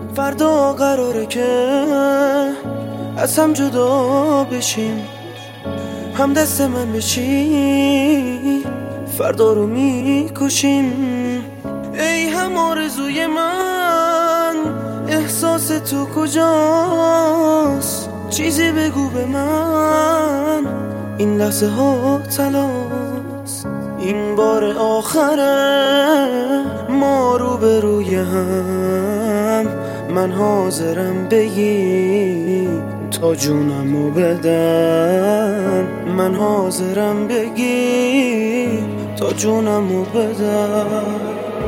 فردا قراره که از هم جدا بشیم، هم دست من بشی فردا رو میکشیم. ای هم آرزوی من، احساس تو کجاست؟ چیزی بگو به من، این لحظه ها تلاست. این بار آخره ما روبروی هم، من حاضرم بگی تا جونمو بدم، من حاضرم بگی تا جونمو بدم.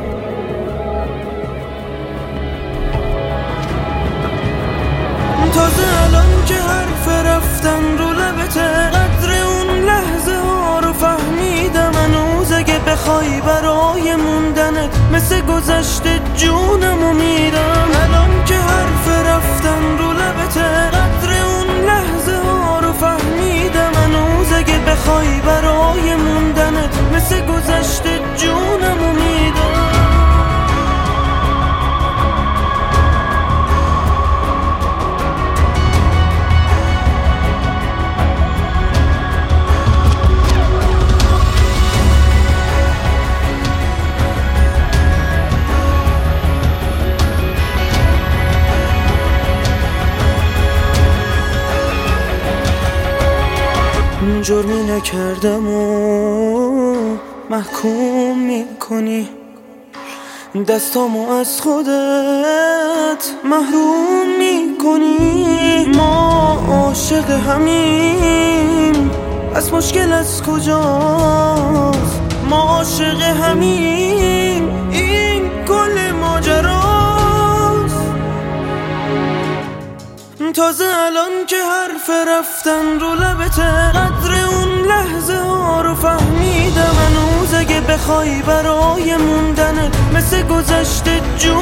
تازه الان که حرف رفتن رو لبته، قدر اون لحظه ها رو فهمیدم. هنوز اگه بخوای برای موندنت مثل گذشته جونمو میدم. الان که حرف رفتن رو لبته، قدر اون لحظه ها رو فهمیدم. هنوز اگه بخوای برای موندنت مثل گذشته جونمو میدم. جرمی نکردم و محکوم میکنی، دستامو از خودت محروم میکنی. ما عاشق همیم، از مشکل از کجاست؟ ما عاشق همیم، این کل ماجراست. تازه الان که حرف رفتن رو لبته، قدر اون لحظه ها رو فهمیدم. هنوز اگه بخوای برای موندنت مثل گذشته